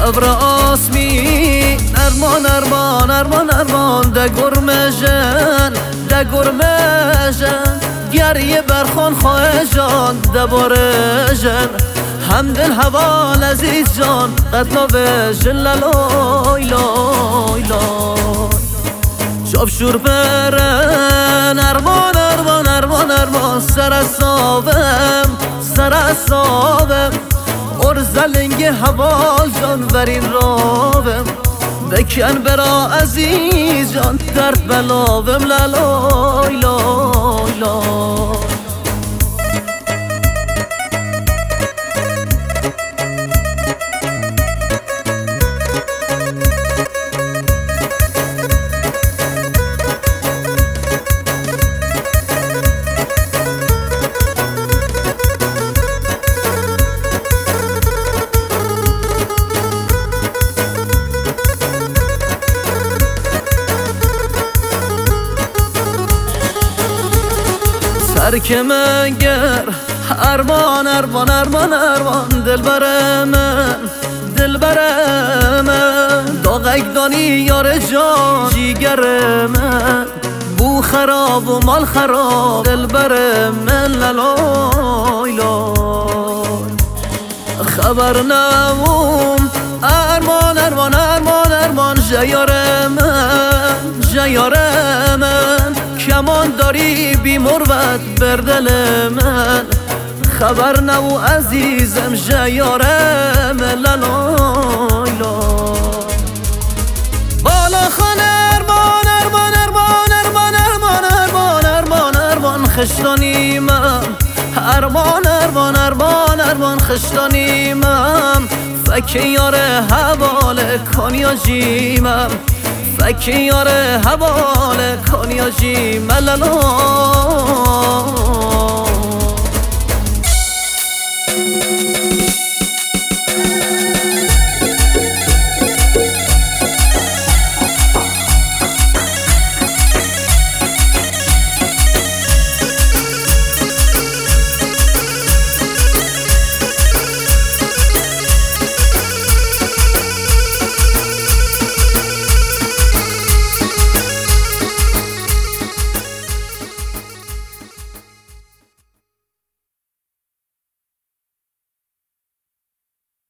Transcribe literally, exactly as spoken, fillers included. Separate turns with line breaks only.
ابر آسمی نرمان نرمان نرمان نرمان ده گرمجن ده گرمجن گریه برخان خواه جان ده بارجن هم دل حوال عزیز جان قتلا بجن لای لای لای شاب شور برن ارمان ارمان ارمان ارمان سر صابم سر صابم اور زلنگ حوال جان برین رابم بکن برا عزیز جان درد بلاوم لای لای لای ترک من گر ارمان ارمان ارمان ارمان دل بر من دل بر من داغک دانی یار جان جیگر من بو خراب و مال خراب دل بر من لای لای خبر نموم ارمان ارمان ارمان ارمان جیار من جیار من کمان داری بی مروت بر دل من خبر نو عزیزم جیارم لای لای بالا خان ارمان ارمان ارمان ارمان ارمان ارمان ارمان ارمان خشتانیمم ارمان ارمان ارمان ارمان خشتانیمم فک یار حواله کنیا جیمم فک یار حواله کنیا جیمم لای